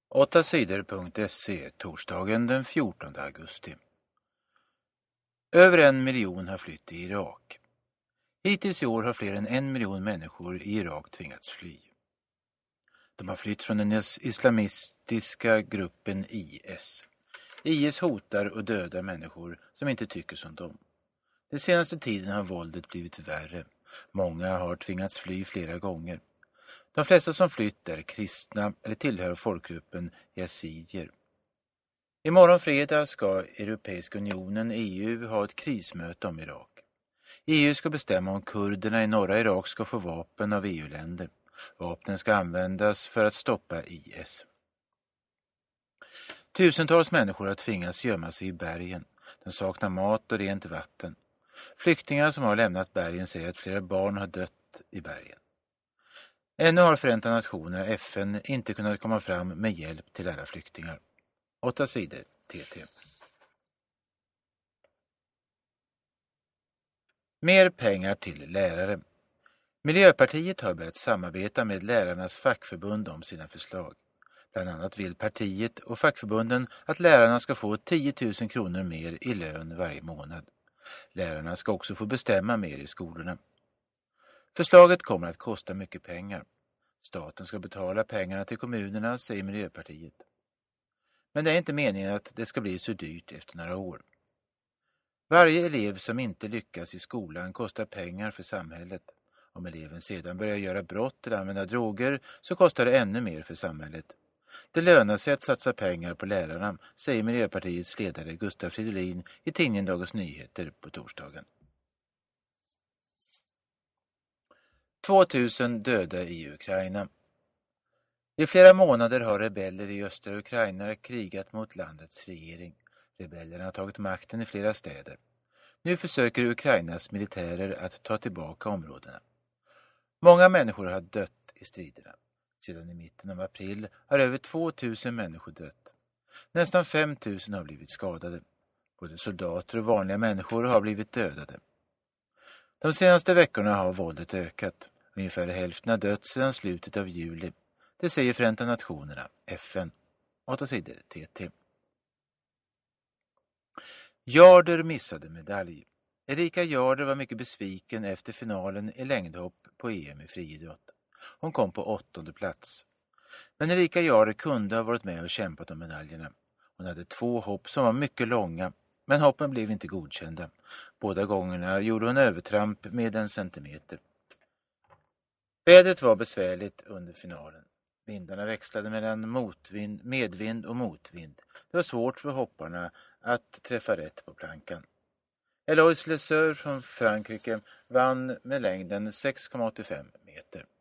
8sidor.se torsdagen den 14 augusti. Över 1 miljon har flytt till Irak. Hittills i år har fler än 1 miljon människor i Irak tvingats fly. De har flytt från den islamistiska gruppen IS. IS hotar och dödar människor som inte tycker som dem. Den senaste tiden har våldet blivit värre. Många har tvingats fly flera gånger. De flesta som flytt är kristna eller tillhör folkgruppen yazidier. Imorgon fredag ska Europeiska unionen, EU, ha ett krismöte om Irak. EU ska bestämma om kurderna i norra Irak ska få vapen av EU-länder. Vapnen ska användas för att stoppa IS. Tusentals människor har tvingats gömma sig i bergen. De saknar mat och rent vatten. Flyktingar som har lämnat bergen säger att flera barn har dött i bergen. Ännu har Förenta Nationerna, FN, inte kunnat komma fram med hjälp till alla flyktingar. 8 sidor TT. Mer pengar till lärare. Miljöpartiet har börjat samarbeta med lärarnas fackförbund om sina förslag. Bland annat vill partiet och fackförbunden att lärarna ska få 10 000 kronor mer i lön varje månad. Lärarna ska också få bestämma mer i skolorna. Förslaget kommer att kosta mycket pengar. Staten ska betala pengarna till kommunerna, säger Miljöpartiet. Men det är inte meningen att det ska bli så dyrt efter några år. Varje elev som inte lyckas i skolan kostar pengar för samhället. Om eleven sedan börjar göra brott eller använda droger så kostar det ännu mer för samhället. Det lönar sig att satsa pengar på lärarna, säger Miljöpartiets ledare Gustav Fridolin i tidningen Dagens Nyheter på torsdagen. 2000 döda i Ukraina. I flera månader har rebeller i östra Ukraina krigat mot landets regering. Rebellerna har tagit makten i flera städer. Nu försöker Ukrainas militärer att ta tillbaka områdena. Många människor har dött i striderna. Sedan i mitten av april har över 2000 människor dött. Nästan 5000 har blivit skadade. Både soldater och vanliga människor har blivit dödade. De senaste veckorna har våldet ökat. Ungefär hälften har dött sedan slutet av juli. Det säger Förenta Nationerna, FN. 8 sidor TT. Jarder missade medalj. Erika Jarder var mycket besviken efter finalen i längdhopp på EM i friidrott. Hon kom på 8:e plats. Men Erika Jarder kunde ha varit med och kämpat om medaljerna. Hon hade 2 hopp som var mycket långa, men hoppen blev inte godkända. Båda gångerna gjorde hon övertramp med 1 centimeter. Vädret var besvärligt under finalen. Vindarna växlade mellan medvind och motvind. Det var svårt för hopparna att träffa rätt på plankan. Eloise Lesseur från Frankrike vann med längden 6,85 meter.